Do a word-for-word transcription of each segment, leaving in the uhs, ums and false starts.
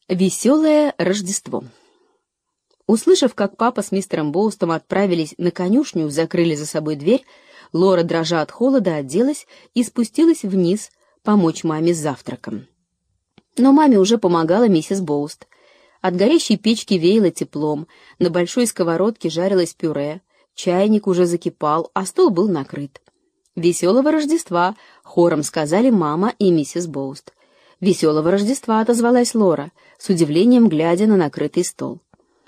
Веселое Рождество. Услышав, как папа с мистером Боустом отправились на конюшню, закрыли за собой дверь, Лора, дрожа от холода, оделась и спустилась вниз помочь маме с завтраком. Но маме уже помогала миссис Боуст. От горящей печки веяло теплом, на большой сковородке жарилось пюре, чайник уже закипал, а стол был накрыт. «Веселого Рождества!» — хором сказали мама и миссис Боуст. «Веселого Рождества!» — отозвалась Лора, с удивлением глядя на накрытый стол.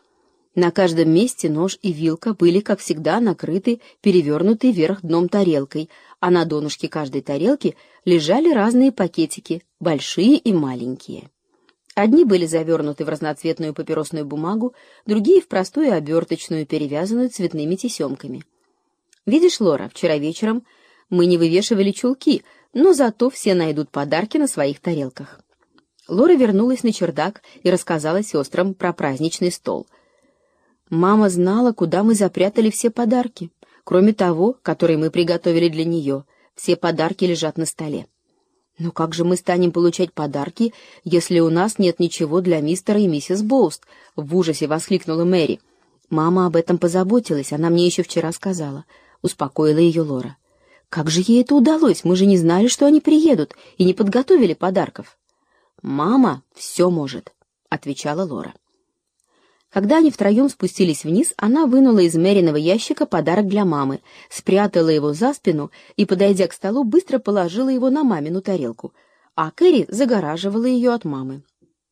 На каждом месте нож и вилка были, как всегда, накрыты перевернутой вверх дном тарелкой, а на донышке каждой тарелки лежали разные пакетики, большие и маленькие. Одни были завернуты в разноцветную папиросную бумагу, другие — в простую оберточную, перевязанную цветными тесемками. «Видишь, Лора, вчера вечером мы не вывешивали чулки, но зато все найдут подарки на своих тарелках». Лора вернулась на чердак и рассказала сестрам про праздничный стол. «Мама знала, куда мы запрятали все подарки. Кроме того, который мы приготовили для нее, все подарки лежат на столе». «Но как же мы станем получать подарки, если у нас нет ничего для мистера и миссис Боуст?» — в ужасе воскликнула Мэри. «Мама об этом позаботилась, она мне еще вчера сказала», — успокоила ее Лора. «Как же ей это удалось? Мы же не знали, что они приедут, и не подготовили подарков». «Мама все может», — отвечала Лора. Когда они втроем спустились вниз, она вынула из Мэриного ящика подарок для мамы, спрятала его за спину и, подойдя к столу, быстро положила его на мамину тарелку, а Кэрри загораживала ее от мамы.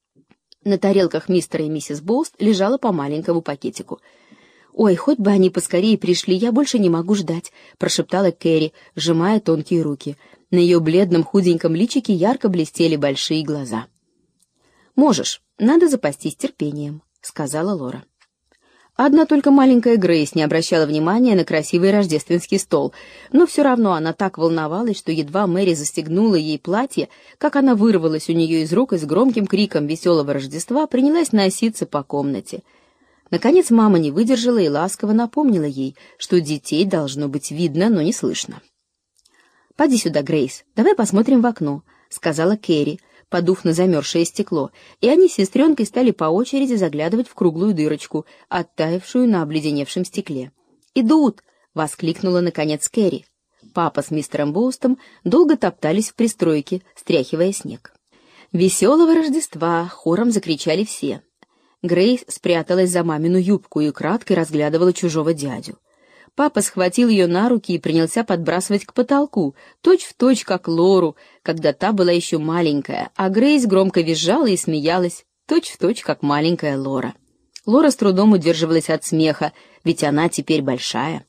На тарелках мистера и миссис Боуст лежало по маленькому пакетику. «Ой, хоть бы они поскорее пришли, я больше не могу ждать», — прошептала Кэрри, сжимая тонкие руки. На ее бледном худеньком личике ярко блестели большие глаза. «Можешь, надо запастись терпением», — сказала Лора. Одна только маленькая Грейс не обращала внимания на красивый рождественский стол, но все равно она так волновалась, что едва Мэри застегнула ей платье, как она вырвалась у нее из рук и с громким криком «Веселого Рождества» принялась носиться по комнате. Наконец мама не выдержала и ласково напомнила ей, что детей должно быть видно, но не слышно. «Поди сюда, Грейс, давай посмотрим в окно», — сказала Кэрри, подув на замерзшее стекло, и они с сестренкой стали по очереди заглядывать в круглую дырочку, оттаившую на обледеневшем стекле. «Идут!» — воскликнула, наконец, Кэрри. Папа с мистером Боустом долго топтались в пристройке, стряхивая снег. «Веселого Рождества!» — хором закричали все. Грейс спряталась за мамину юбку и украдкой разглядывала чужого дядю. Папа схватил ее на руки и принялся подбрасывать к потолку, точь-в-точь, как Лору, когда та была еще маленькая, а Грейс громко визжала и смеялась, точь-в-точь, как маленькая Лора. Лора с трудом удерживалась от смеха, ведь она теперь большая.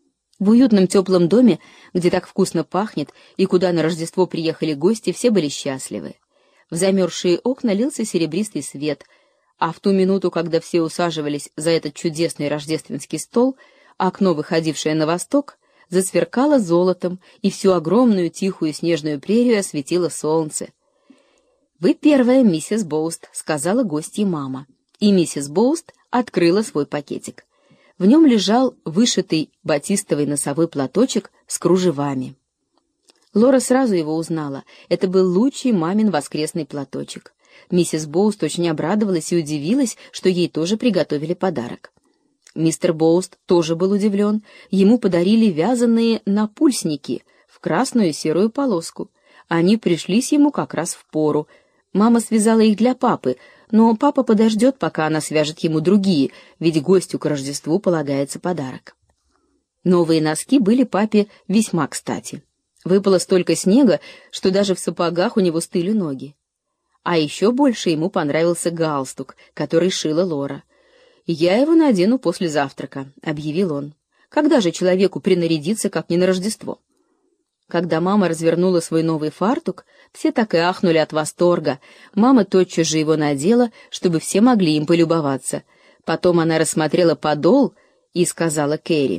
В уютном теплом доме, где так вкусно пахнет и куда на Рождество приехали гости, все были счастливы. В замерзшие окна лился серебристый свет, а в ту минуту, когда все усаживались за этот чудесный рождественский стол, окно, выходившее на восток, засверкало золотом, и всю огромную тихую снежную прерию осветило солнце. «Вы первая, миссис Боуст», — сказала гостье мама, и миссис Боуст открыла свой пакетик. В нем лежал вышитый батистовый носовой платочек с кружевами. Лора сразу его узнала. Это был лучший мамин воскресный платочек. Миссис Боуст очень обрадовалась и удивилась, что ей тоже приготовили подарок. Мистер Боуст тоже был удивлен. Ему подарили вязаные напульсники в красную и серую полоску. Они пришлись ему как раз в пору. Мама связала их для папы, но папа подождет, пока она свяжет ему другие, ведь гостю к Рождеству полагается подарок. Новые носки были папе весьма кстати. Выпало столько снега, что даже в сапогах у него стыли ноги. А еще больше ему понравился галстук, который шила Лора. «Я его надену после завтрака», — объявил он. «Когда же человеку принарядиться, как не на Рождество?» Когда мама развернула свой новый фартук, все так и ахнули от восторга. Мама тотчас же его надела, чтобы все могли им полюбоваться. Потом она рассмотрела подол и сказала Кэрри: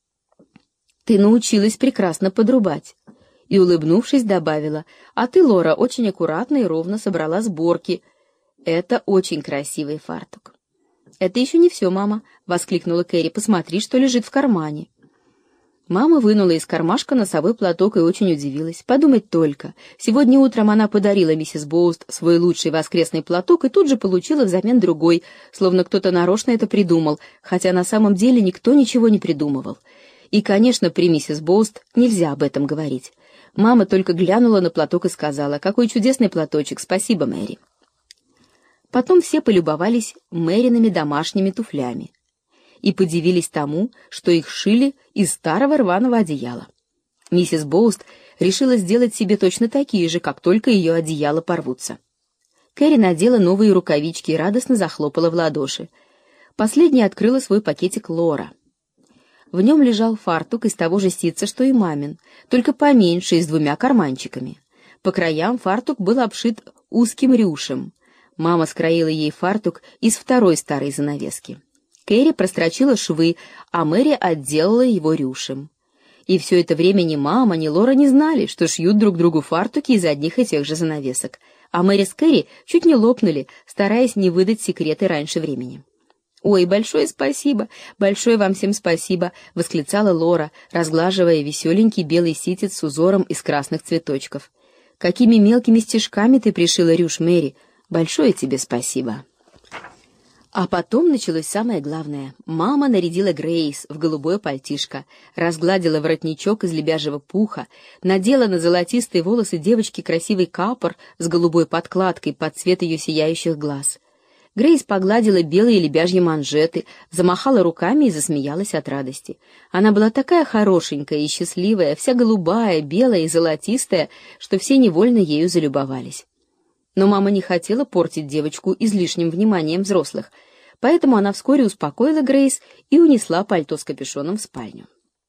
«Ты научилась прекрасно подрубать». И, улыбнувшись, добавила: «А ты, Лора, очень аккуратно и ровно собрала сборки. Это очень красивый фартук». «Это еще не все, мама», — воскликнула Кэрри. «Посмотри, что лежит в кармане». Мама вынула из кармашка носовой платок и очень удивилась. Подумать только, сегодня утром она подарила миссис Боуст свой лучший воскресный платок и тут же получила взамен другой, словно кто-то нарочно это придумал, хотя на самом деле никто ничего не придумывал. И, конечно, при миссис Боуст нельзя об этом говорить. Мама только глянула на платок и сказала: «Какой чудесный платочек, спасибо, Мэри». Потом все полюбовались Мэриными домашними туфлями и подивились тому, что их шили из старого рваного одеяла. Миссис Боуст решила сделать себе точно такие же, как только ее одеяла порвутся. Кэрри надела новые рукавички и радостно захлопала в ладоши. Последней открыла свой пакетик Лора. В нем лежал фартук из того же ситца, что и мамин, только поменьше и с двумя карманчиками. По краям фартук был обшит узким рюшем. Мама скроила ей фартук из второй старой занавески. Кэрри прострочила швы, а Мэри отделала его рюшем. И все это время ни мама, ни Лора не знали, что шьют друг другу фартуки из одних и тех же занавесок, а Мэри с Кэрри чуть не лопнули, стараясь не выдать секреты раньше времени. «Ой, большое спасибо, большое вам всем спасибо!» — восклицала Лора, разглаживая веселенький белый ситец с узором из красных цветочков. «Какими мелкими стежками ты пришила рюш, Мэри! Большое тебе спасибо!» А потом началось самое главное. Мама нарядила Грейс в голубое пальтишко, разгладила воротничок из лебяжьего пуха, надела на золотистые волосы девочки красивый капор с голубой подкладкой под цвет ее сияющих глаз. Грейс погладила белые лебяжьи манжеты, замахала руками и засмеялась от радости. Она была такая хорошенькая и счастливая, вся голубая, белая и золотистая, что все невольно ею залюбовались. Но мама не хотела портить девочку излишним вниманием взрослых, поэтому она вскоре успокоила Грейс и унесла пальто с капюшоном в спальню.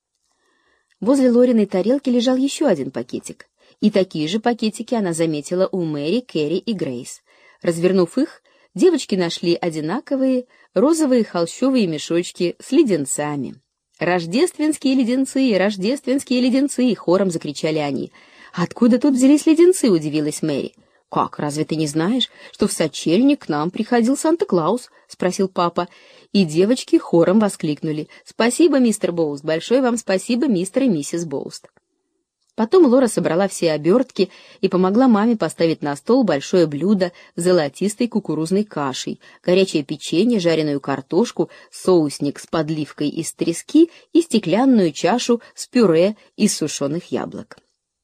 Возле Лориной тарелки лежал еще один пакетик, и такие же пакетики она заметила у Мэри, Кэрри и Грейс. Развернув их, девочки нашли одинаковые розовые холщовые мешочки с леденцами. «Рождественские леденцы! Рождественские леденцы!» — хором закричали они. «Откуда тут взялись леденцы?» — удивилась Мэри. «Как, разве ты не знаешь, что в сочельник к нам приходил Санта-Клаус?» — спросил папа. И девочки хором воскликнули: «Спасибо, мистер Боуст! Большое вам спасибо, мистер и миссис Боуст!» Потом Лора собрала все обертки и помогла маме поставить на стол большое блюдо с золотистой кукурузной кашей, горячее печенье, жареную картошку, соусник с подливкой из трески и стеклянную чашу с пюре из сушеных яблок.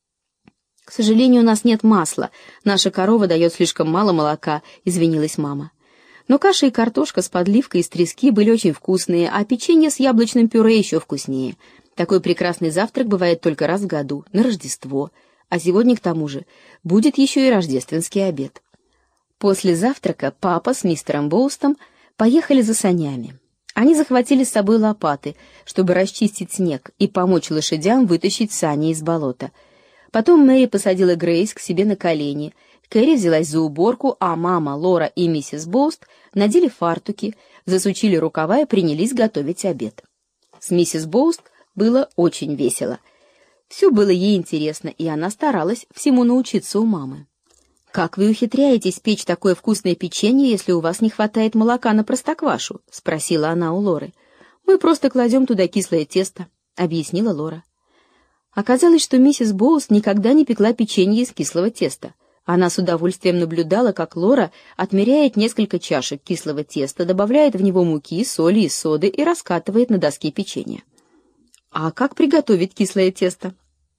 «К сожалению, у нас нет масла. Наша корова дает слишком мало молока», — извинилась мама. Но каша и картошка с подливкой из трески были очень вкусные, а печенье с яблочным пюре еще вкуснее. Такой прекрасный завтрак бывает только раз в году, на Рождество. А сегодня, к тому же, будет еще и рождественский обед. После завтрака папа с мистером Боустом поехали за санями. Они захватили с собой лопаты, чтобы расчистить снег и помочь лошадям вытащить сани из болота. Потом Мэри посадила Грейс к себе на колени, Кэрри взялась за уборку, а мама, Лора и миссис Боуст надели фартуки, засучили рукава и принялись готовить обед. С миссис Боуст было очень весело. Все было ей интересно, и она старалась всему научиться у мамы. «Как вы ухитряетесь печь такое вкусное печенье, если у вас не хватает молока на простоквашу?» — спросила она у Лоры. «Мы просто кладем туда кислое тесто», — объяснила Лора. Оказалось, что миссис Боуст никогда не пекла печенье из кислого теста. Она с удовольствием наблюдала, как Лора отмеряет несколько чашек кислого теста, добавляет в него муки, соли и соды и раскатывает на доске печенья. «А как приготовить кислое тесто?»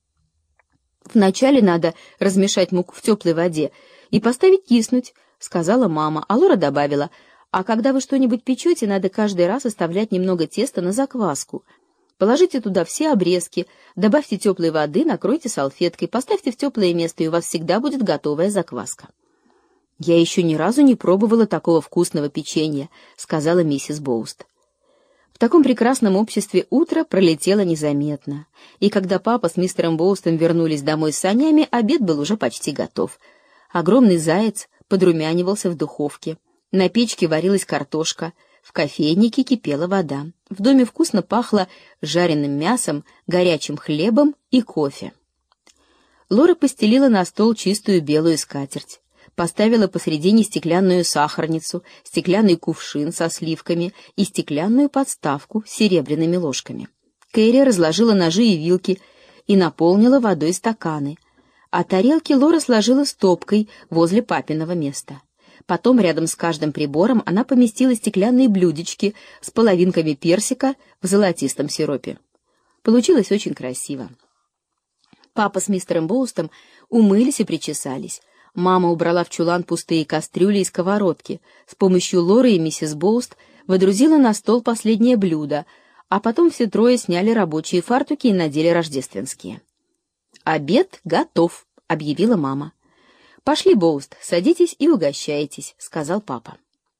«Вначале надо размешать муку в теплой воде и поставить киснуть», — сказала мама, а Лора добавила: «А когда вы что-нибудь печете, надо каждый раз оставлять немного теста на закваску. Положите туда все обрезки, добавьте теплой воды, накройте салфеткой, поставьте в теплое место, и у вас всегда будет готовая закваска». «Я еще ни разу не пробовала такого вкусного печенья», — сказала миссис Боуст. В таком прекрасном обществе утро пролетело незаметно, и когда папа с мистером Боустом вернулись домой с санями, обед был уже почти готов. Огромный заяц подрумянивался в духовке, на печке варилась картошка, в кофейнике кипела вода, в доме вкусно пахло жареным мясом, горячим хлебом и кофе. Лора постелила на стол чистую белую скатерть, поставила посредине стеклянную сахарницу, стеклянный кувшин со сливками и стеклянную подставку с серебряными ложками. Кэрри разложила ножи и вилки и наполнила водой стаканы, а тарелки Лора сложила стопкой возле папиного места. Потом рядом с каждым прибором она поместила стеклянные блюдечки с половинками персика в золотистом сиропе. Получилось очень красиво. Папа с мистером Боустом умылись и причесались. Мама убрала в чулан пустые кастрюли и сковородки. С помощью Лоры и миссис Боуст водрузила на стол последнее блюдо, а потом все трое сняли рабочие фартуки и надели рождественские. «Обед готов», — объявила мама. «Пошли, Боуст, садитесь и угощайтесь», — сказал папа.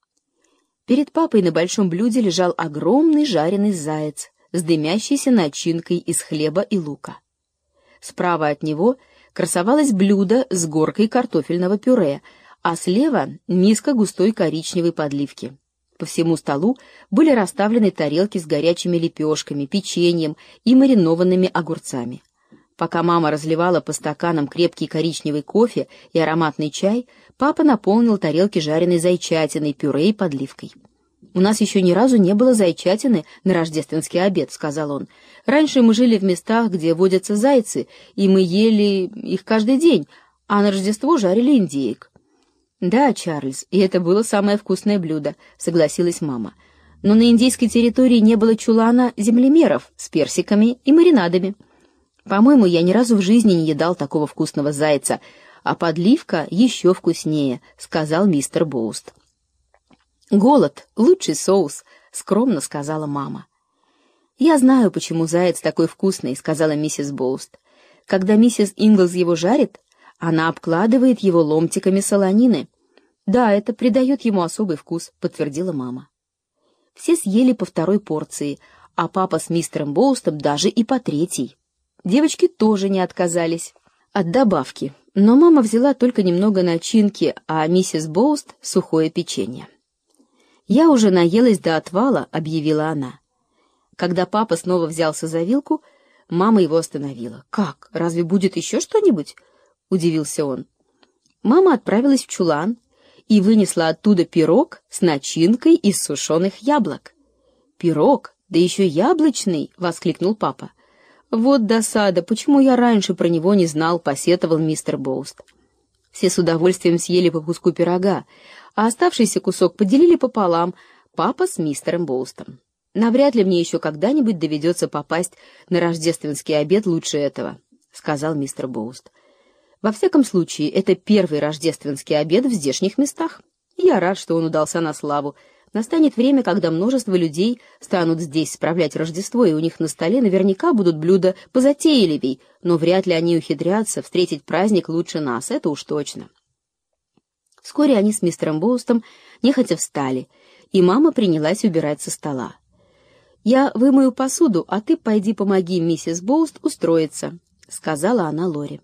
Перед папой на большом блюде лежал огромный жареный заяц с дымящейся начинкой из хлеба и лука. Справа от него красовалось блюдо с горкой картофельного пюре, а слева — миска густой коричневой подливки. По всему столу были расставлены тарелки с горячими лепешками, печеньем и маринованными огурцами. Пока мама разливала по стаканам крепкий коричневый кофе и ароматный чай, папа наполнил тарелки жареной зайчатиной, пюре и подливкой. «У нас еще ни разу не было зайчатины на рождественский обед», — сказал он. «Раньше мы жили в местах, где водятся зайцы, и мы ели их каждый день, а на Рождество жарили индеек». «Да, Чарльз, и это было самое вкусное блюдо», — согласилась мама. «Но на индейской территории не было чулана землемеров с персиками и маринадами. По-моему, я ни разу в жизни не едал такого вкусного зайца, а подливка еще вкуснее», — сказал мистер Боуст. «Голод — лучший соус», — скромно сказала мама. «Я знаю, почему заяц такой вкусный», — сказала миссис Боуст. «Когда миссис Инглз его жарит, она обкладывает его ломтиками солонины. Да, это придает ему особый вкус», — подтвердила мама. Все съели по второй порции, а папа с мистером Боустом даже и по третьей. Девочки тоже не отказались от добавки, но мама взяла только немного начинки, а миссис Боуст — сухое печенье. «Я уже наелась до отвала», — объявила она. Когда папа снова взялся за вилку, мама его остановила. «Как? Разве будет еще что-нибудь?» — удивился он. Мама отправилась в чулан и вынесла оттуда пирог с начинкой из сушеных яблок. «Пирог? Да еще яблочный!» — воскликнул папа. «Вот досада! Почему я раньше про него не знал?» — посетовал мистер Боуст. Все с удовольствием съели по куску пирога, а оставшийся кусок поделили пополам папа с мистером Боустом. «Навряд ли мне еще когда-нибудь доведется попасть на рождественский обед лучше этого», — сказал мистер Боуст. «Во всяком случае, это первый рождественский обед в здешних местах. Я рад, что он удался на славу. Настанет время, когда множество людей станут здесь справлять Рождество, и у них на столе наверняка будут блюда позатейливей, но вряд ли они ухитрятся встретить праздник лучше нас, это уж точно». Вскоре они с мистером Боустом нехотя встали, и мама принялась убирать со стола. «Я вымою посуду, а ты пойди помоги миссис Боуст устроиться», — сказала она Лоре.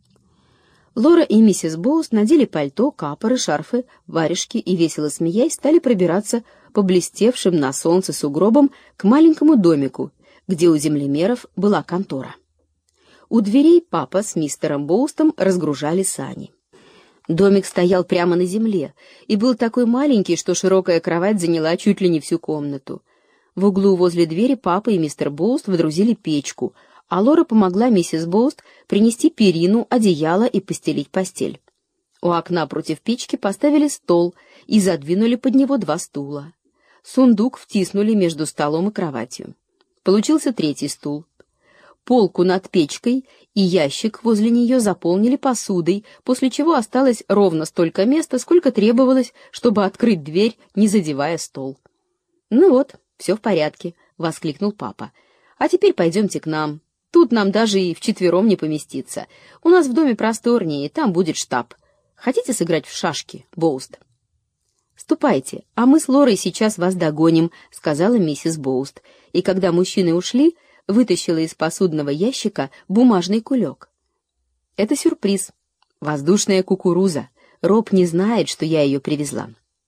Лора и миссис Боуст надели пальто, капоры, шарфы, варежки и, весело смеясь, стали пробираться по блестевшим на солнце сугробам к маленькому домику, где у землемеров была контора. У дверей папа с мистером Боустом разгружали сани. Домик стоял прямо на земле и был такой маленький, что широкая кровать заняла чуть ли не всю комнату. В углу возле двери папа и мистер Боуст водрузили печку, а Лора помогла миссис Боуст принести перину, одеяло и постелить постель. У окна против печки поставили стол и задвинули под него два стула. Сундук втиснули между столом и кроватью. Получился третий стул. Полку над печкой и ящик возле нее заполнили посудой, после чего осталось ровно столько места, сколько требовалось, чтобы открыть дверь, не задевая стол. «Ну вот, все в порядке», — воскликнул папа. «А теперь пойдемте к нам. Тут нам даже и вчетвером не поместиться. У нас в доме просторнее, и там будет штаб. Хотите сыграть в шашки, Боуст?» «Ступайте, а мы с Лорой сейчас вас догоним», — сказала миссис Боуст, и когда мужчины ушли, вытащила из посудного ящика бумажный кулек. «Это сюрприз. Воздушная кукуруза. Роб не знает, что я ее привезла».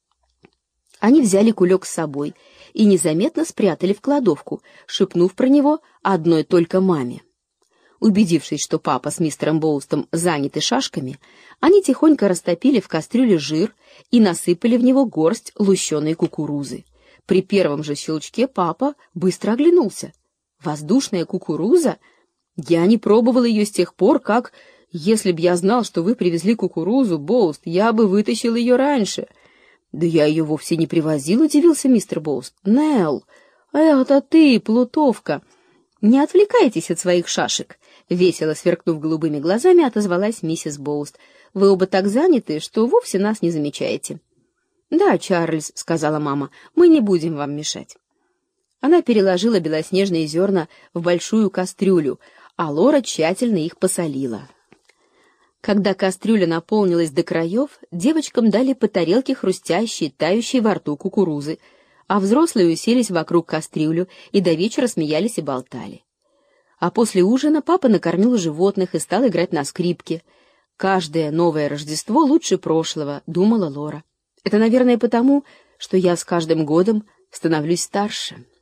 Они взяли кулек с собой и незаметно спрятали в кладовку, шепнув про него одной только маме. Убедившись, что папа с мистером Боустом заняты шашками, они тихонько растопили в кастрюле жир и насыпали в него горсть лущеной кукурузы. При первом же щелчке папа быстро оглянулся. Воздушная кукуруза? Я не пробовал ее с тех пор, как... Если б я знал, что вы привезли кукурузу, Боуст, я бы вытащил ее раньше. Да я ее вовсе не привозил, удивился мистер Боуст. Нелл, это ты, плутовка. Не отвлекайтесь от своих шашек. Весело сверкнув голубыми глазами, отозвалась миссис Боуст. Вы оба так заняты, что вовсе нас не замечаете. Да, Чарльз, сказала мама, мы не будем вам мешать. Она переложила белоснежные зерна в большую кастрюлю, а Лора тщательно их посолила. Когда кастрюля наполнилась до краев, девочкам дали по тарелке хрустящей, тающей во рту кукурузы, а взрослые уселись вокруг кастрюлю и до вечера смеялись и болтали. А после ужина папа накормил животных и стал играть на скрипке. «Каждое новое Рождество лучше прошлого», — думала Лора. «Это, наверное, потому, что я с каждым годом становлюсь старше».